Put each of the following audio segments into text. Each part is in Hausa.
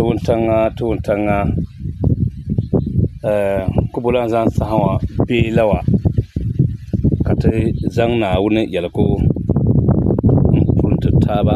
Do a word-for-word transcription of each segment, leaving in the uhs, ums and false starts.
tuuntanga tuuntanga eh kubulan zan sahawa bi lawa kata zang na wuni yalko punta taba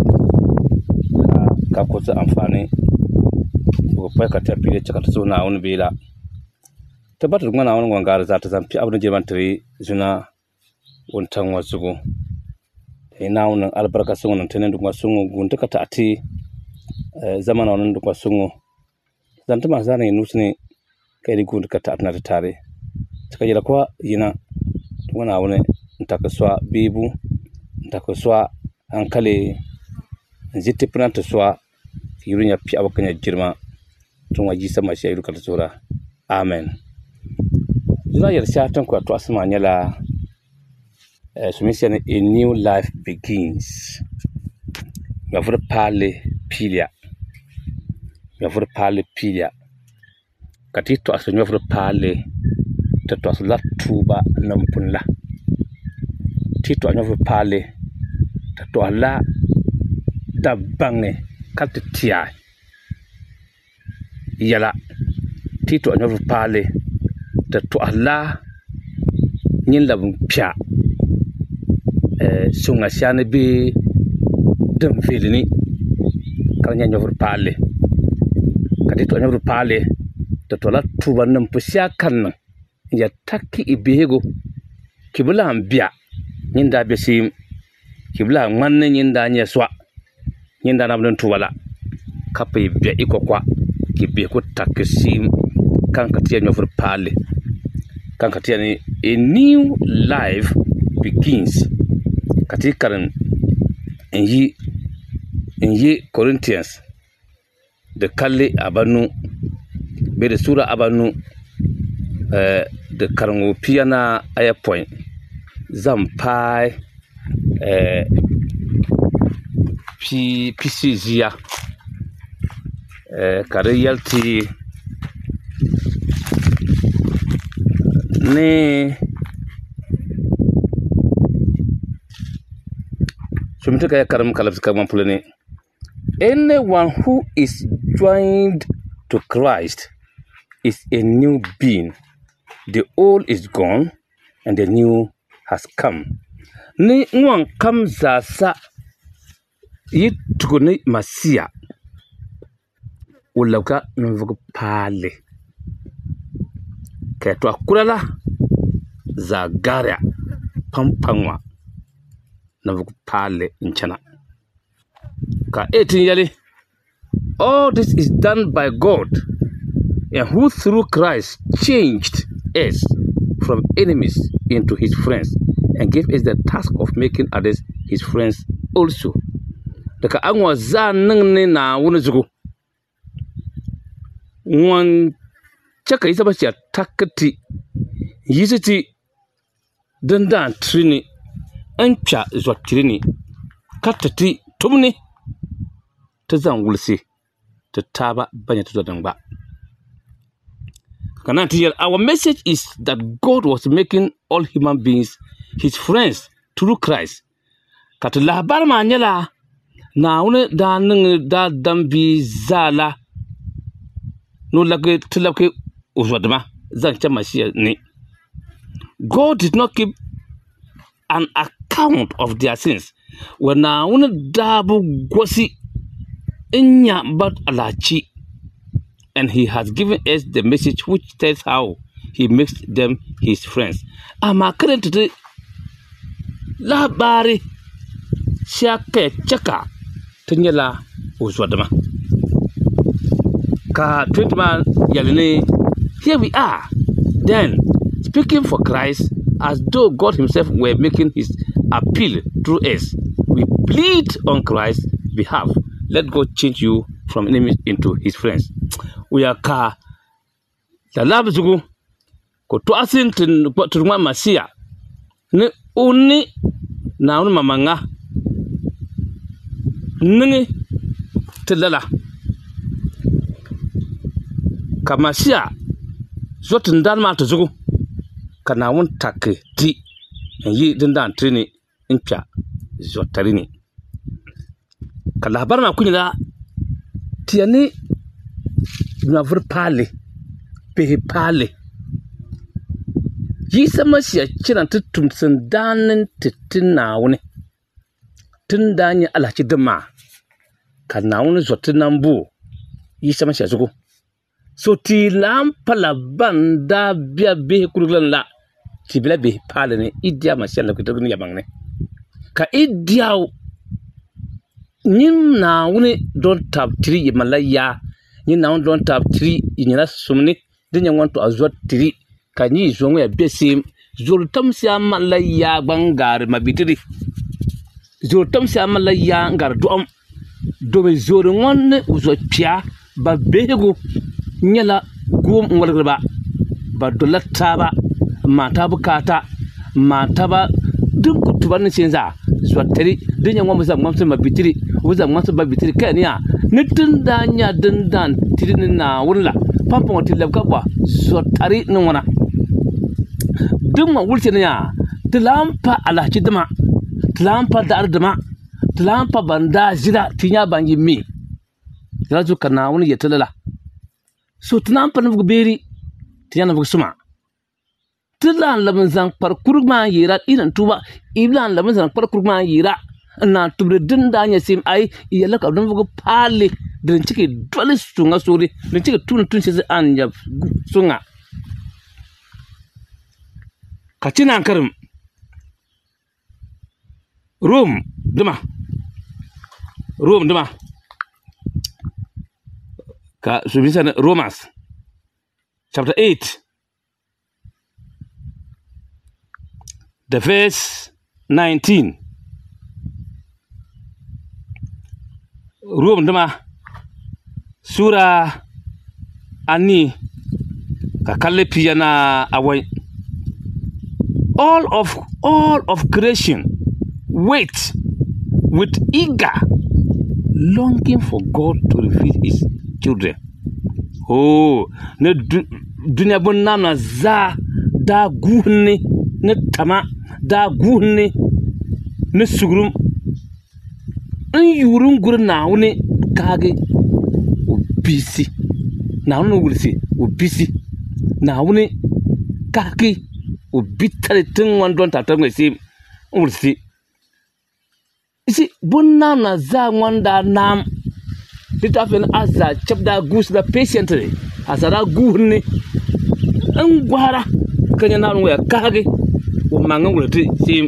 ka ko ta amfani ko fa ka ta bi ta so na wuni bi la tabbatar ngana wani gwangar za ta zamfi abin jirman tare zuna wuntan wasu ina wannan albarka sun wannan tanen duk sun gunta ka ta ati zamana wannan duk sun zanta ma zana yi nusne kai di gunta ka ta atna ta tare taka jira kwa yina wana wani ntakaswa bibu ntakaswa hankali nziti pranto swa yurunya pi abakanya jirma tun waji sama shi ayyuka ta tsora amen zuna yar shatan ku to asma nyala eh sumisian a new life begins gafur pale pilia gafur pale pilia katito asanyo gafur pale tato asla tuba nampunla tito anyo gafur pale tato ala dabange kaltia yala tito anyo gafur pale tato ala nyinla pia eh sunga siane bi dem filini kanya nyofur pale kadito nyofur pale to tola tuba nam pusia kan ya takki ibego kibula ambia nyinda be sim kibula manne nyinda nya swa nyinda nam don tubala kape bia ikokwa kibe ko takki sim kan katia nyofur pale kan katia ni a new life begins katikaran inyi inyi Corinthians da kalle abanu be da sura abanu eh da karango piyana aya point zampai eh pi pisizia eh kariyalti ne Sumituka ya karam kalafika mampulene. Anyone who is joined to Christ is a new being. The old is gone and the new has come. Ni ngwan kam zasa yitukuni masia ulauka nvuku pale. Kaitwa kulala zagaria pampangwa navuku pale nchana ka eighteen yali. All this is done by God, and who through Christ changed us from enemies into his friends and gave us the task of making others his friends also. Daga anwa za nangne na wuni zugu wan chaka isa bashi takati yisiti dandan trini ancha zuwa tirini katati tumni ta zan wulsi ta taba banya ta zodan ba kana tiyar. Our message is that God was making all human beings his friends through Christ. Kata labar ma nyala na wuni da ning da dambi zala no lake tilake uzwadma zan chama shi ni. God did not keep an account of their sins. When I want dabu gosi inya but alachi, and he has given us the message which tells how he makes them his friends. Ama currently labari shake chaka tunyala uzwadama ka treatment yaline. Here we are then speaking for Christ as though God himself were making his appeal through us. We plead on Christ's behalf. Let God change you from enemies into his friends. We are ka la labzugu ko to asin tin turma masia ne uni na uni mamanga ningi tilala kamasia zotin dalma to zugu kana won take ti yi dindan trini incha zotarini kala barma kunyala tiani na vur pale pe pale yi sama shi kiran tuttum sun danin titina wuni tun danya alaci dama kana wuni zotin nan bu yi sama shi zugo so ti lampala banda bia be kuruglan la ti bila be pale ne idia ma shi la ku dogun yabang ne ka idia nim na wuni don tab tri malaya ni na wuni don tab tri inyala sumni dinya wanto azot tri kanyi zonwe besim zoltam sia malaya bangar mabitiri zoltam sia malaya ngar doom do be zoro ngonne uzo pia ba behego nyala gum ngolba ba dolatta ba mata bukata mata ba duk tuban sinza zotari dinya ngom za ngom sama bitiri uza ngom sama bitiri kania nitin danya dindan tirin na wurla pampon tilab kabwa zotari nwana duma wulce ne ya tilampa alaci dama tilampa dar dama tilampa banda jira tinya bangi mi yazu kana woni yetelala so tilampa nugo beri tinya nugo suma tilan lamun zan par kurma yira inan tuba iblan lamun zan par kurma yira na tubre dinda nya sim ai yalla ka dum nugo pale din cike dole sunga sori din cike tun tun sai anja sunga kacina karim Rome dama Rome dama ka subisa Romans chapter eight the verse nineteen Rome dama sura ani ka kalle piyana awai all of all of creation wait with eager longing for God to reveal his children. Oh, ne dunya bonna na za da guhne ne tama da guhne ne sugrum an yurun gurin na wuni kage obisi na wuni wulsi obisi na wuni kage o bitare tin wandon ta tan sai ursi isi bunna na za wanda nam litafin azza chapda gus da patiently azara guhne an gwara kanya na waya kage o mangan wulti sim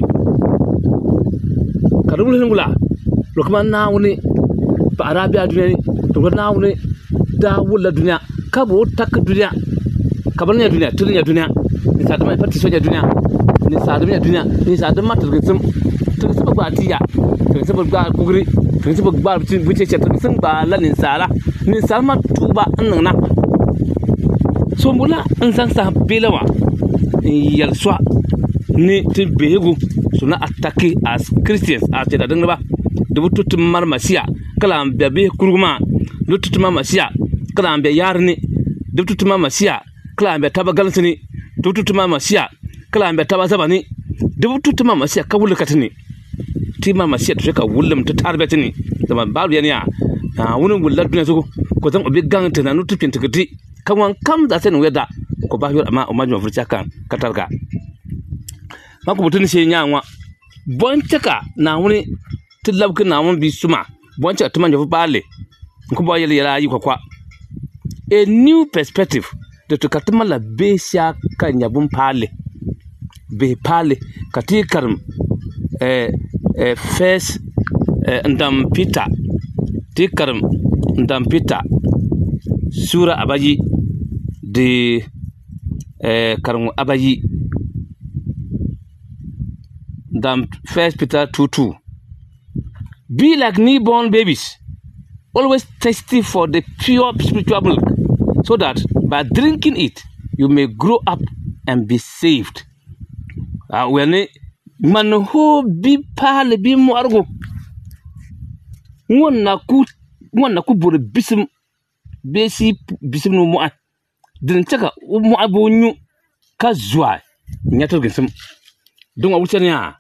kadul hingula lokuma na wuni ba arabia duniya to na wuni da wula duniya kabo tak duniya kabanya duniya tunya duniya ni sadama fatti soja duniya ni sadama duniya ni sadama turgitsum turgitsum ba tiya turgitsum ba kugri turgitsum ba bice ce turgitsum ba la ni sala ni salma tuba annana so mula an san sa belawa yalswa ni tibegu suna attaque as Christians a te da ba da bututun marmasiya kala ambe kuruma lututun marmasiya kala ambe yarni da bututun marmasiya kala ambe tabagalsini dubututuma masiya kala ambe taba zabani dubututuma masiya ka wulka tini tima masiya to ka wullum ta tarbeti ni zaman babu yaniya na wunin wullar duniya su ko zan obi gang tana nutu pin tikiti kan wan kam da sen weda ko ba yor amma o majuma furcha kan katarga mako butun shi nyanwa bontaka na wuni tilabkin na mun bi suma bonca tuman jafu bale ko ba yele yala yi kwa a new perspective da to katuma la besha kanya bun pale be pale katikar eh eh first eh, ndam Peter tikar ndam Peter sura abaji de eh karmu abaji ndam first Peter two two be like newborn babies, always thirsty for the pure spiritual milk, so that by drinking it you may grow up and be saved. Ah, when man ho bi pale bi mo argo wonna ku wonna ku bur bisim besi bisim no mo a din taka mo abonyu ka zuwa nyato gisum don awuce ne a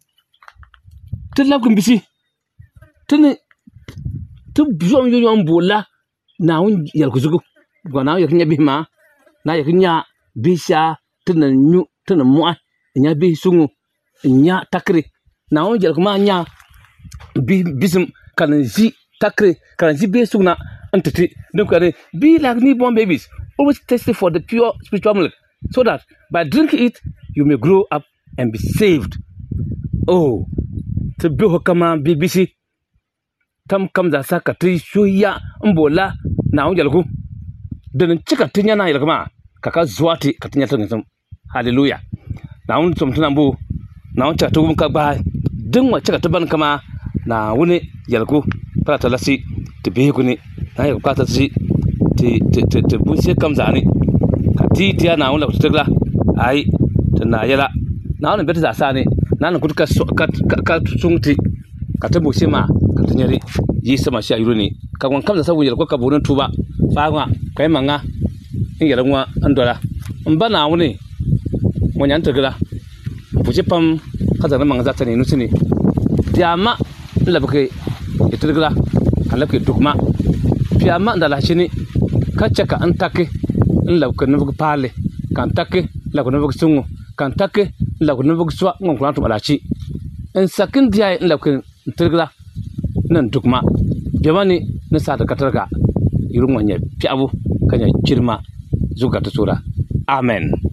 tilab kun bisi tuni tu biom yo yon bola naawun yɛlgu zugu gwa naawun yɛlgu nya bihi maa na yɛlgu nya bihi shɛŋa ti ni nyu ti ni mɔɣi n nya bihi suŋɔ n nya takiri naawun yɛlgu maa nya bihi bisim ka din ʒi takiri ka din ʒi bihi suŋ na n titi din kpɛri be like newborn babies always thirsty for the pure spiritual milk so that by drinking it you may grow up and be saved. Oh, ti bihi kama bihi bisi tam kam zaasa ka ti shoya n bola naawun yɛlgu din chi ka ti nya na yɛlgu maa ka ka zuɣati ka ti nya ti ŋisim hallelujah naawun som ti na bo naawun chɛ ka ti wum ka gbaai din ŋma chɛ ka ti bani kama naawuni yɛlgu para ta lasi ti bihigu ni na yɛlgu kpaata si ti ti ti ti bunshɛ kam zaa ni ka ti tiya naawun la ku ti tigila ayi ti naa yɛla naawun bɛ ti zaasa ni na ni kuti ka ka suŋ ti ka ti bo shɛ maa ka ti nyɛri yi sama shɛ yuro ni ka ŋun kam zaasa wun yɛlgu ka booni tuuba faa ŋa ka yi ma ŋa n yɛlgu ŋa n dola n ba naawuni ŋun yɛn tigila n pu shɛ pam ka zaŋ di maŋa zaata ni nusi ni diɛma n labigi yi tigila ka labigi duguma piɛma n da lahi shini ka chɛ ka n taki n labigi nibigi paali ka n taki n labigi nibigi suŋɔ ka n taki n labigi nibigi sɔa ŋun kuna tuma lahi chi n sakin diɛhi n labigi n tigila ni n duguma biɛma ni ni saati ka tiriga yuri ŋun nyɛ piɛɣu ka nyɛ chirima zuga ti sora amen.